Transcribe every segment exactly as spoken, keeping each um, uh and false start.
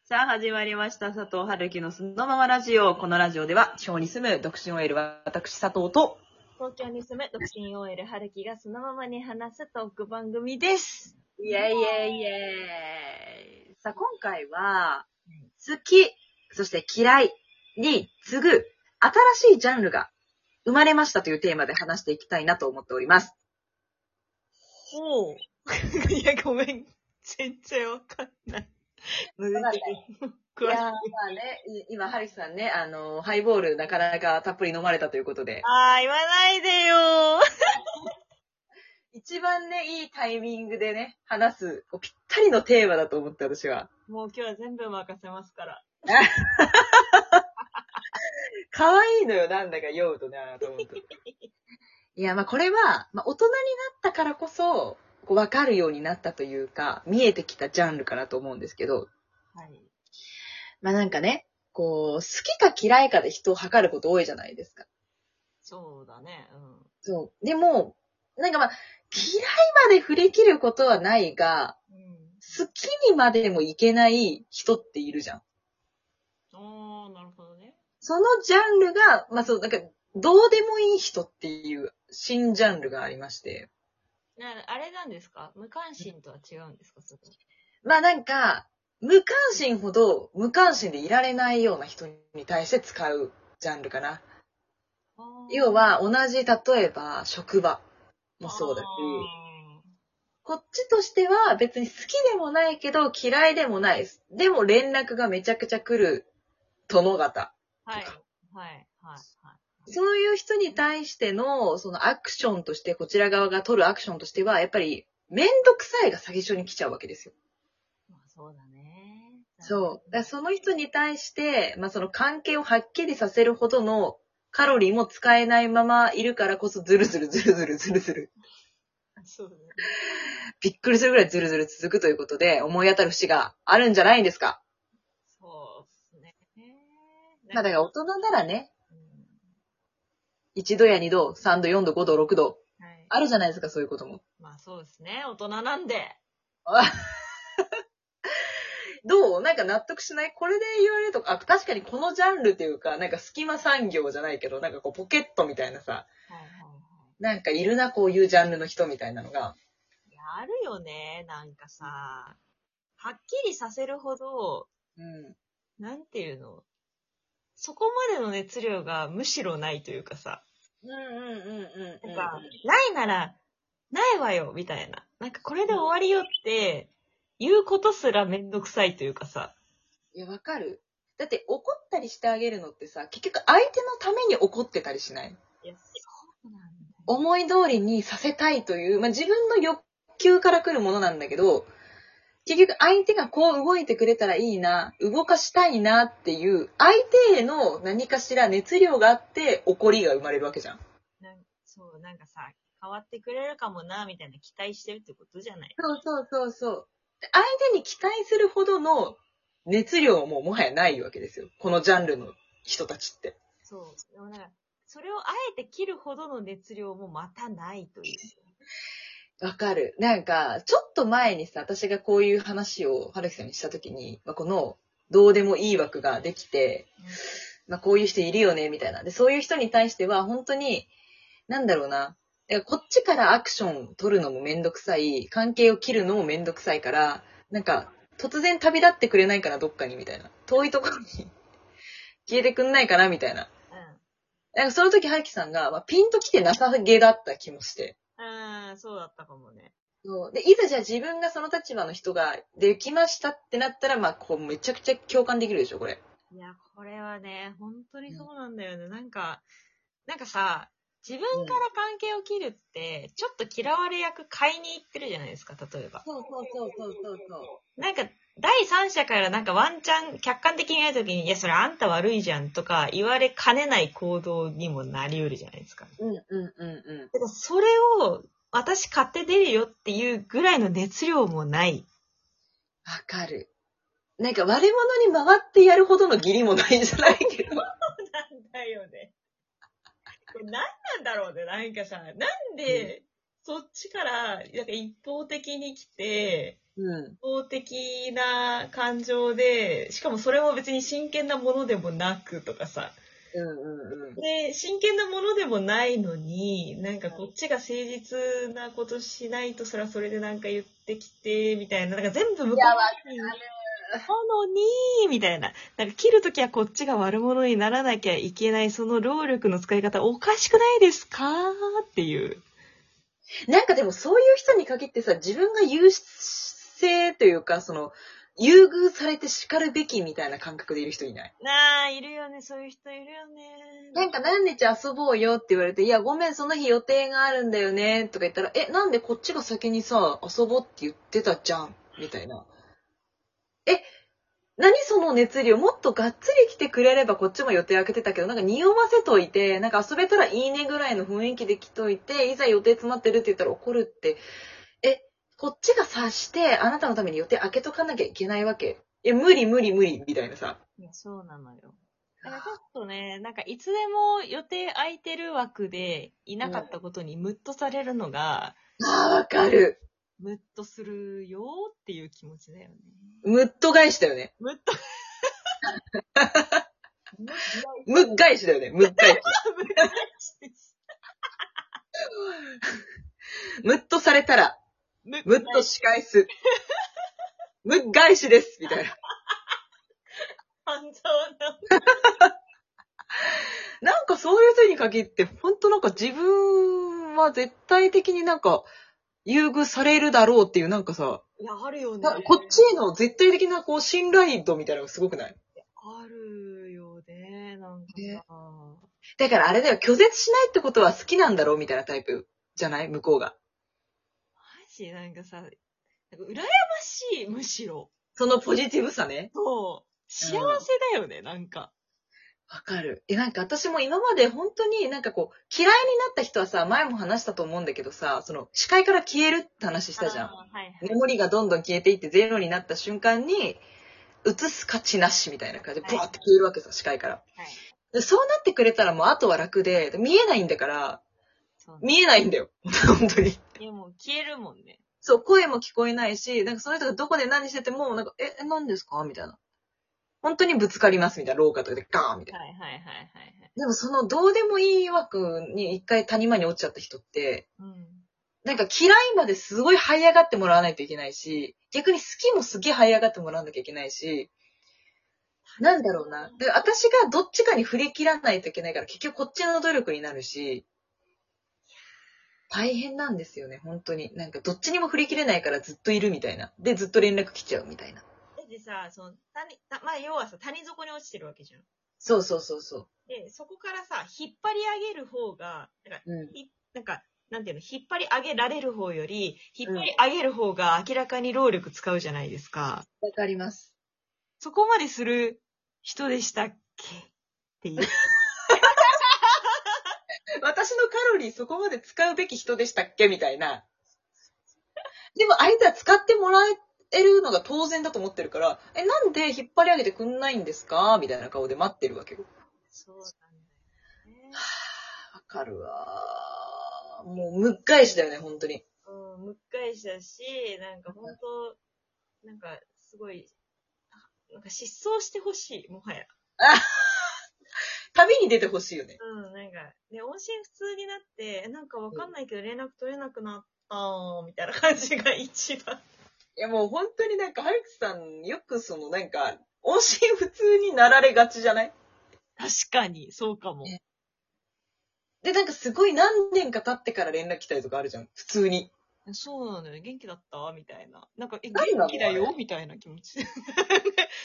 さあ始まりました。佐藤春樹のそのままラジオ。このラジオでは地方に住む独身 オーエル 私佐藤と東京に住む独身 オーエル 春樹がそのままに話すトーク番組です。 イェイイェイイェイ。さあ今回は好き、そして嫌いに次ぐ新しいジャンルが生まれましたというテーマで話していきたいなと思っております。 ほう。いや、ごめん。全然わかんない。 わかんない。いやー、まあね、今、ハリスさんね、あの、ハイボールなかなかたっぷり飲まれたということで。 あー、言わないでよー。 一番ね、いいタイミングでね、話す、ぴったりのテーマだと思って私は。 もう今日は全部任せますから。 可愛いのよ、なんだか酔うとなと思って。いや、まあこれは、まあ大人になったからこそ、こう分かるようになったというか、見えてきたジャンルかなと思うんですけど。 はい。 まあなんかね、こう、好きか嫌いかで人を測ること多いじゃないですか。 そうだね。うん。 そう。でも、なんかまあ、嫌いまで振り切ることはないが、 うん、 好きにまでもいけない人っているじゃん。 あー、なるほどね。 そのジャンルが、まあそう、なんか、どうでもいい人っていう新ジャンルがありまして。 なあれなんですか？無関心とは違うんですか？そこ。 まあなんか、無関心ほど無関心でいられないような人に対して使うジャンルかな。要は同じ、例えば職場もそうだし、こっちとしては別に好きでもないけど嫌いでもないです。でも連絡がめちゃくちゃ来る殿方。 はい。はい。はい。はい。 そういう人に対してのそのアクションとして、こちら側が取るアクションとしては、やっぱりめんどくさいが最初に来ちゃうわけですよ。 まあそうだね。 そう。だからその人に対して、まあその関係をはっきりさせるほどのカロリーも使えないままいるからこそズルズルズルズルズルズル。 そうだね。 びっくりするぐらいズルズル続くということで思い当たる節があるんじゃないんですか。 そうですね。 まあだから大人ならね、 うん、 いちどやにど、さんど、よんど、ごど、ろくど、 はい、 あるじゃないですか、そういうことも。 まあそうですね。大人なんで。 どうなんか納得しない？これで言われると、あ、確かにこのジャンルっていうか、なんか隙間産業じゃないけど、なんかこうポケットみたいなさ、 はいはいはい、 なんかいるな、こういうジャンルの人みたいなのが。 いや、あるよね。なんかさ、はっきりさせるほど、 うん。 なんていうの、そこまでの熱量がむしろないというかさ、 うんうんうんうんうん。 なんか、ないなら、ないわよ、みたいな。なんかこれで終わりよって、言うことすらめんどくさいというかさ。 いや、わかる。だって怒ったりしてあげるのってさ、結局相手のために怒ってたりしない？ いや、そうなんだよ。 思い通りにさせたいという、まあ、自分の欲求から来るものなんだけど、結局相手がこう動いてくれたらいいな、動かしたいなっていう、相手への何かしら熱量があって怒りが生まれるわけじゃん。 なんそう、なんかさ、変わってくれるかもな、みたいな期待してるってことじゃない。 そうそうそうそう。相手に期待するほどの熱量ももはやないわけですよ。このジャンルの人たちって。 そう。でもなんか、それをあえて切るほどの熱量もまたないという。 わかる。なんか、ちょっと前にさ、私がこういう話を春樹さんにしたときに、まあ、この、どうでもいい枠ができて、まあ、こういう人いるよね、みたいな。で、そういう人に対しては、本当に、なんだろうな。こっちからアクション取るのもめんどくさい、関係を切るのもめんどくさいから、なんか、突然旅立ってくれないかな、どっかに、みたいな。遠いところに消えてくんないかな、みたいな。 うん。 なんかその時、春樹さんが、まあ、ピンと来てなさげだった気もして。 ああ、そうだったかもね。 そうで、いざじゃあ自分がその立場の人ができましたってなったら、まあ、こう、めちゃくちゃ共感できるでしょ、これ。 いや、これはね、本当にそうなんだよね。うん、なんか、なんかさ、自分から関係を切るって、ちょっと嫌われ役買いに行ってるじゃないですか、例えば。 そうそうそうそうそうそう。 なんか、第三者からなんかワンチャン客観的に見たときに、いや、それあんた悪いじゃんとか言われかねない行動にもなり得るじゃないですか。 うんうんうんうん。 だからそれを私買って出るよっていうぐらいの熱量もない。 わかる。なんか悪者に回ってやるほどの義理もないじゃないけど。そうなんだよね。これ何なんだろうね。なんかさ、なんで、そっちから、なんか一方的に来て、 うん。 法的な感情で、しかもそれも別に真剣なものでもなくとかさ。 うんうんうん。 で、真剣なものでもないのに、なんかこっちが誠実なことしないと、それはそれでなんか言ってきて、みたいな。なんか全部向こういや、わかに、 る。 なのに、みたいな。なんか切るときはこっちが悪者にならなきゃいけない、その労力の使い方おかしくないですかっていう。 なんかでもそういう人に限ってさ、自分が優勢というか、その、優遇されて叱るべきみたいな感覚でいる人いない？ なあ、いるよね、そういう人いるよね。 なんか何日遊ぼうよって言われて、いやごめんその日予定があるんだよねとか言ったら、え、なんでこっちが先にさ、遊ぼうって言ってたじゃんみたいな。え、何その熱量、もっとがっつり来てくれればこっちも予定開けてたけど、なんか匂わせといて、なんか遊べたらいいねぐらいの雰囲気で来といて、いざ予定詰まってるって言ったら怒るって、え、こっちが察してあなたのために予定開けとかなきゃいけないわけ。え、無理無理無理みたいなさ。 いや、そうなのよ。だからちょっとね、なんかいつでも予定空いてる枠でいなかったことにムッとされるのが、 うん、ああ、わかる。 ムッとするよっていう気持ちだよね。 ムッと返しだよね。 ムッと。 ムッ返しだよね。ムッ返し。ムッとされたら、ムッと仕返す。ムッ返しです。みたいな。 半沢な。 なんかそういう人に限って、ほんとなんか自分は絶対的になんか、優遇されるだろうっていうなんかさ、 いや、あるよね。 こっちへの絶対的なこう信頼度みたいなのがすごくない？ あるよね、なんかさ。 だからあれだよ、拒絶しないってことは好きなんだろうみたいなタイプじゃない？向こうが。 マジなんかさ、なんか羨ましい、むしろ。 そのポジティブさね。 そう。幸せだよね、うん、なんか。 わかる。え、なんか私も今まで本当になんかこう、嫌いになった人はさ、前も話したと思うんだけどさ、その視界から消えるって話したじゃん。 はいはい、 メモリがどんどん消えていってゼロになった瞬間に、映す価値なしみたいな感じで、ブワーって消えるわけさ、視界から。はい、でそうなってくれたらもうあとは楽で、見えないんだから、そうね、見えないんだよ。本当に。 いやもう消えるもんね。 そう、声も聞こえないし、なんかその人がどこで何してても、なんか、え、何ですかみたいな。本当にぶつかりますみたいな、廊下とかでガーンみたいな。はいはいはいはい、はい。でもそのどうでもいい枠に一回谷間に落ちちゃった人って、うん、なんか嫌いまですごい這い上がってもらわないといけないし、逆に好きもすげえ這い上がってもらわなきゃいけないし、なんだろうな。で、私がどっちかに振り切らないといけないから、結局こっちの努力になるし、大変なんですよね、本当に。なんかどっちにも振り切れないからずっといるみたいな。で、ずっと連絡来ちゃうみたいな。 でさ、その、谷、まあ、要はさ、谷底に落ちてるわけじゃん。 そうそうそうそう。 で、そこからさ、引っ張り上げる方が、なんか、うん、なんか、なんていうの、引っ張り上げられる方より、引っ張り上げる方が明らかに労力使うじゃないですか。わ、 うん、かります。 そこまでする人でしたっけっていう。 私のカロリーそこまで使うべき人でしたっけみたいな。でも相手は使ってもらえるのが当然だと思ってるから、え、なんで引っ張り上げてくんないんですかみたいな顔で待ってるわけよ。そうなんだよね。はぁ、わかるわ。もう、むっ返しだよね、本当に。 うん、むっ返しだし、なんか本当、なんかすごい、なんか失踪してほしい、もはや。 あ旅に出てほしいよね。 うん、なんか、ね、音信不通になって、なんかわかんないけど連絡取れなくなったー、みたいな感じが一番。 いやもう本当になんか、ハルクさん、よくそのなんか、音信不通になられがちじゃない？ 確かに、そうかも。 で、なんかすごい何年か経ってから連絡来たりとかあるじゃん、普通に。 そうなのよ。元気だったみたいな。なんか、え、元気だよみたいな気持ち。元気だよ。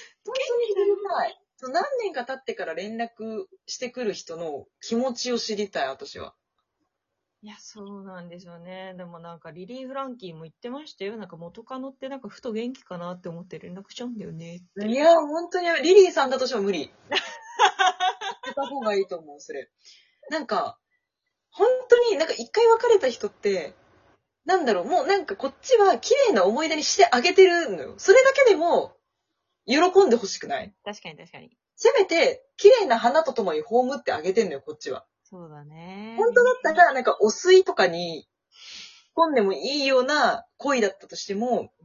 何年か経ってから連絡してくる人の気持ちを知りたい、私は。 いや、そうなんですよね。でもなんか、リリー・フランキーも言ってましたよ。なんか、元カノってなんか、ふと元気かなって思って連絡しちゃうんだよねって。 いや、本当に、リリーさんだとしても無理。言った方がいいと思う、それ。なんか、本当になんか一回別れた人って、なんだろう、もうなんかこっちは綺麗な思い出にしてあげてるのよ。それだけでも、喜んでほしくない？ 確かに確かに。 せめて、綺麗な花とともに葬ってあげてんのよ、こっちは。 そうだね。 本当だったら、なんかお水とかに、込んでもいいような恋だったとしても、うん、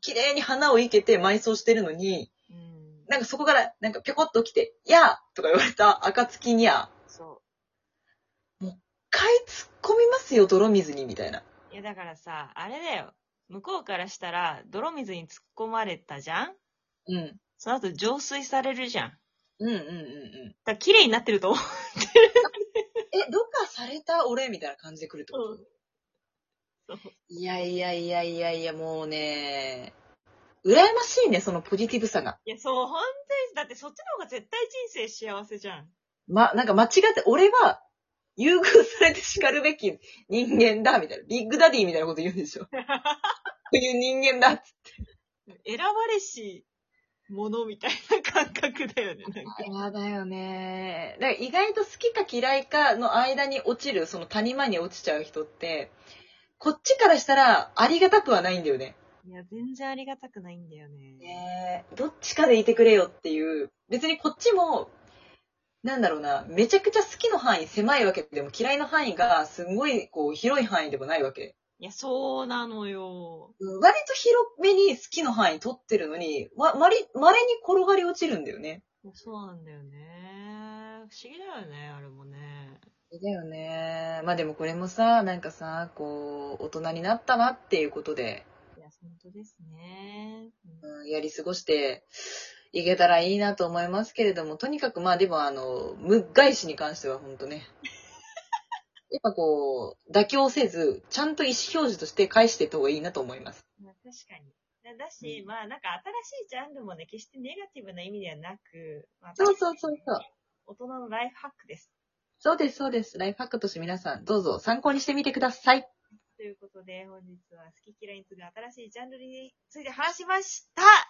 綺麗に花を生けて埋葬してるのに、 うん。 なんかそこから、なんかぴょこっと起きて、やーとか言われた暁には、 そもう一回突っ込みますよ、泥水に、みたいな。 う。いや、だからさ、あれだよ。向こうからしたら、泥水に突っ込まれたじゃん。 うん。 その後浄水されるじゃん。だかうんうんうんうん。 ら綺麗になってると思う。 え、ろ過された俺みたいな感じで来るってこと、 うんそういやいやいやいやいや、もうね、羨ましいね、そのポジティブさが。 いや、そう、本当に、だってそっちの方が絶対人生幸せじゃん。 ま、なんか間違って、俺は、優遇されて叱るべき人間だ、みたいな。ビッグダディみたいなこと言うんでしょ。そういう人間だっつって。 選ばれし者みたいな感覚だよね、なんか。 やだよね。だから意外と好きか嫌いかの間に落ちる、その谷間に落ちちゃう人って、こっちからしたらありがたくはないんだよね。 いや、全然ありがたくないんだよね。 ねえ、どっちかでいてくれよっていう。別にこっちも、なんだろうな、めちゃくちゃ好きの範囲狭いわけでも嫌いの範囲がすごいこう広い範囲でもないわけ。 いや、そうなのよ。 うん、割と広めに好きの範囲取ってるのに、ま、まり、稀に転がり落ちるんだよね。 いやそうなんだよね。不思議だよね、あれもね。 だよね。まあでもこれもさ、なんかさ、こう、大人になったなっていうことで、 いや、本当ですね。 うん、やり過ごしていけたらいいなと思いますけれども、とにかくまあでもあの、無返しに関しては本当ね。やっぱこう、妥協せず、ちゃんと意思表示として返していった方がいいなと思います。 まあ、確かに。だだし、うん、まあなんか新しいジャンルもね、決してネガティブな意味ではなく、まあ、 そうそうそうそう。 大人のライフハックです。 そうです、そうです。ライフハックとして皆さん、どうぞ参考にしてみてください。 ということで、本日は好き嫌いに次ぐ新しいジャンルについて話しました。